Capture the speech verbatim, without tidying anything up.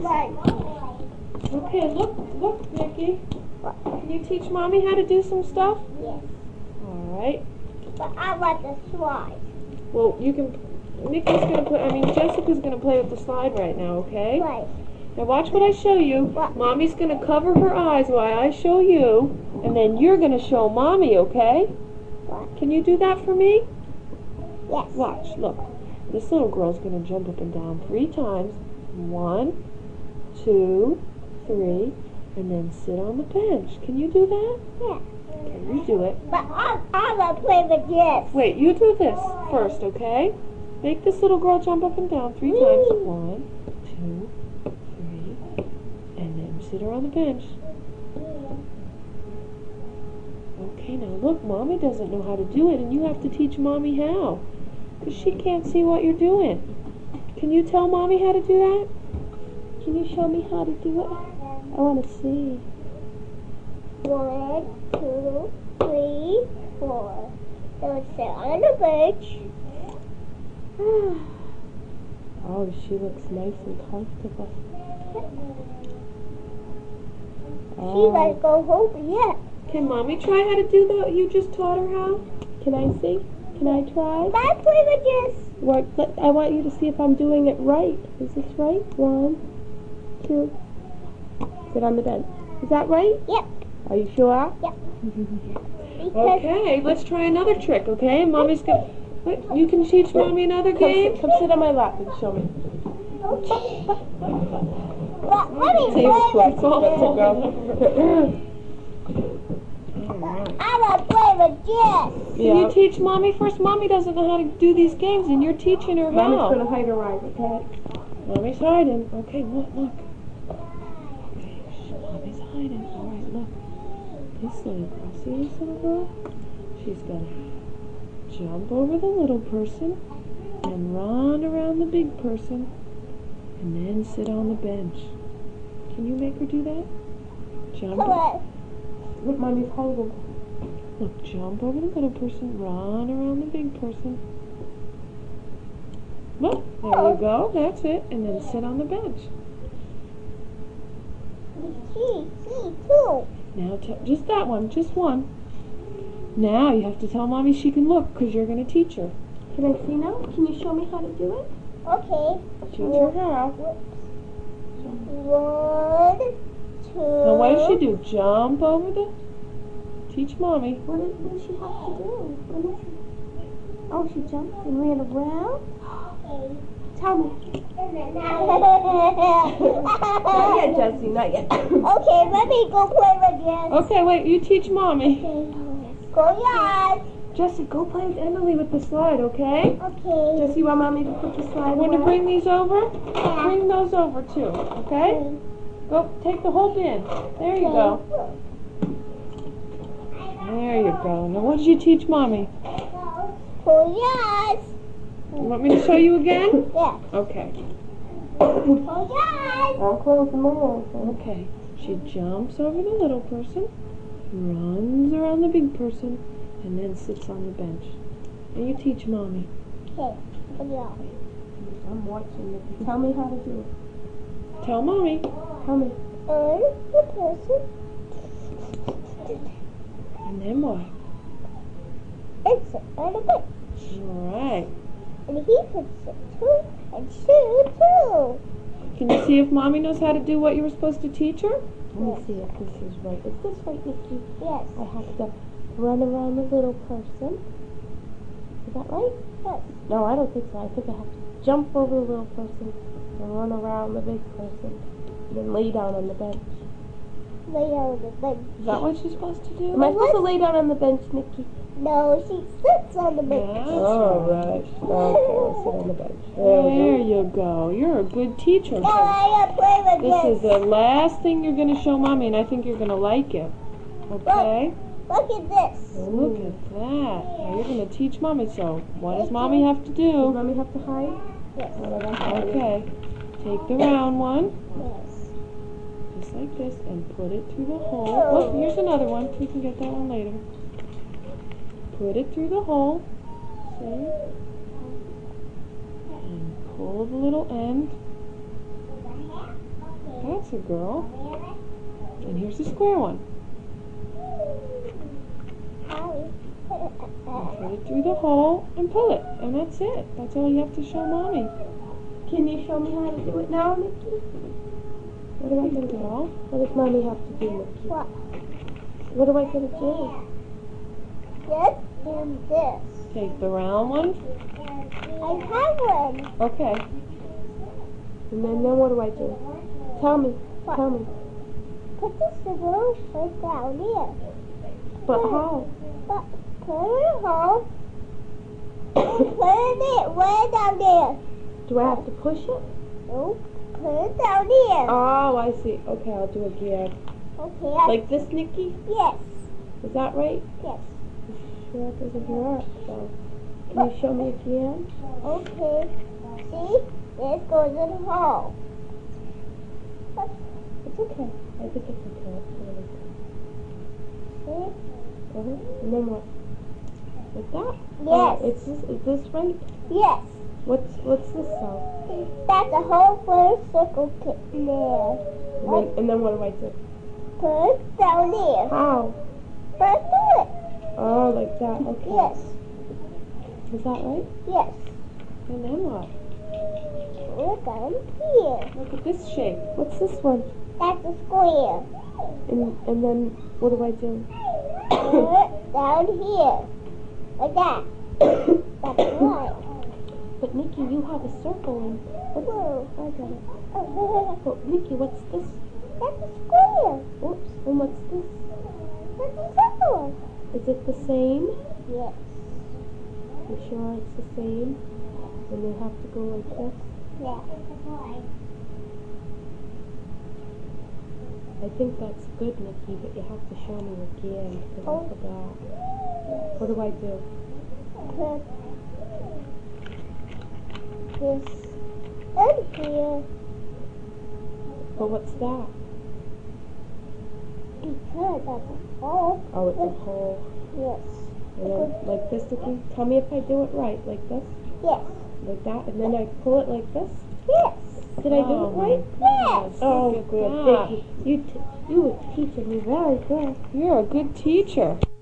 Okay, look, look, Nikki. Can you teach Mommy how to do some stuff? Yes. All right. But I want the slide. Well, you can. Nikki's gonna play. I mean, Jessica's gonna play with the slide right now. Okay. Right. Now watch what I show you. What? Mommy's gonna cover her eyes while I show you, and then you're gonna show Mommy. Okay? What? Can you do that for me? Yes. Watch. Look. This little girl's gonna jump up and down three times. One, two, three, and then sit on the bench. Can you do that? Yeah. Okay, you do it. But I, I want to play with this. Wait, you do this first, okay? Make this little girl jump up and down three times. One, two, three, and then sit her on the bench. Okay, now look, Mommy doesn't know how to do it, and you have to teach Mommy how. Because she can't see what you're doing. Can you tell Mommy how to do that? Can you show me how to do it? I want to see. One, two, three, four. So sit on the bench. Oh, she looks nice and comfortable. She might go home yet. Can Mommy try how to do that you just taught her how? Can I see? Can I try? I play with this. What, I want you to see if I'm doing it right. Is this right? One, two. Sit on the bench. Is that right? Yep. Are you sure? Yep. Okay, let's try another trick, okay? Mommy's gonna... Wait, you can teach Mommy another Come game? sit, come sit on my lap and show me. Okay. But let me See if play it's with right. That's a girl. I want to play with this. Can Yeah. you teach Mommy first? Mommy doesn't know how to do these games, and you're teaching her Mommy's how. gonna hide her eyes, okay? Mommy's hiding. Okay, look, look. Okay, shh, Mommy's hiding. All right, look. This little girl, see this little girl? She's gonna jump over the little person and run around the big person and then sit on the bench. Can you make her do that? Jump. Come on. Look, Mommy's hiding. Look, jump over the little person, run around the big person. Look, there you go. That's it. And then sit on the bench. See, see, two. Now, t just that one, just one. Now you have to tell Mommy she can look, because you're going to teach her. Can I see now? Can you show me how to do it? Okay. Teach her how. One, two. Now what does she do? Jump over the... Teach Mommy. What did, what did she have to do? Let me see. Oh, she jumped and ran around? Okay. Tell me. Not yet, Jessie, not yet. Okay, let me go play with this. Okay, wait, you teach Mommy. Go yard. Jessie, go play with Emily with the slide, okay? Okay. Jessie, you want Mommy to put the slide Want to away? bring these over? Yeah. Bring those over too, okay? Go, take the whole bin. There you go. There you go. Now what did you teach Mommy? Go yard. You want me to show you again? Yeah. Okay. Go yard. I'll close them all. Okay. She jumps over the little person, runs around the big person, and then sits on the bench. And you teach Mommy. Okay. Go yard. I'm watching it. Tell me how to do it. Tell Mommy. Tell me. And the person. And then what? And sit on the bench. All right. And he can sit too. And shoot too. Can you see if Mommy knows how to do what you were supposed to teach her? Let me see if this is right. Is this right, Nikki? Yes. I have to run around the little person. Is that right? Yes. No, I don't think so. I think I have to jump over the little person and run around the big person and then lay down on the bench. Lay down on the bench. Is that what she's supposed to do? Am I supposed to lay down on the bench, Nikki? No, she sits on the bench. That's Oh, right. right. Okay, I'll sit on the bench. There you go. You're a good teacher. Now I gotta play with This this. is the last thing you're going to show Mommy, and I think you're going to like it. Okay? Look at this. Look at that. Now you're going to teach Mommy. So, what does Mommy have to Does do? Mommy have to hide? Yes. Okay. Take the round one, Yes. just like this, and put it through the hole. Oh, here's another one. We can get that one later. Put it through the hole. See? And pull the little end. That's a girl. And here's the square one. Put it through the hole and pull it. And that's it. That's all you have to show Mommy. Can you show me how to do it now, Nikki? What am I gonna do? Well, What does Mommy have to do, Nikki? What? What am I gonna do? This and this. take the round one. I have one. Okay. And then, then what do I do? Tell me. What? Tell me. Put this little right down here. But how? But put it in the hole. Put it way down there. Do I have to push it? Nope. Put it down here. Oh, I see. Okay, I'll do it again. Okay. I, Like this, Nikki? yes. Is that right? Yes. Sure, it doesn't work. So, can you show me again? Okay. See? This goes in the hole. It's okay. I think it's okay. See? Uh-huh. And then what? Like that? Yes. Oh, it's this, is this right? Yes. What's what's this so? That's a whole first circle pit there. And then, and then what do I do? Put it down there. How? First do it. Oh, like that. Okay. Yes. Is that right? Yes. And then what? Put it down here. Look at this shape. What's this one? That's a square. And and then what do I do? Put it down here. Like that. That's right. But Nikki, you have a circle and what's Whoa. I got it. That's But Nikki, what's this? a square. Oops. And what's this? That's a circle. Is it the same? Yes. You sure it's the same? And they have to go like this? Yeah. I think that's good, Nikki, but you have to show me again because Oh. I forgot. What do I do? Put this in here. But what's that? Because that's a hole. Oh, it's a hole. Yes. And then like this, Nikki. Tell me if I do it right. Like this? Yes. Like that? And then I pull it like this? Yes. Did I do Oh, it my right? goodness, Oh, look at good. that. Thank you. You, t- you were teaching me very good. You're a good teacher.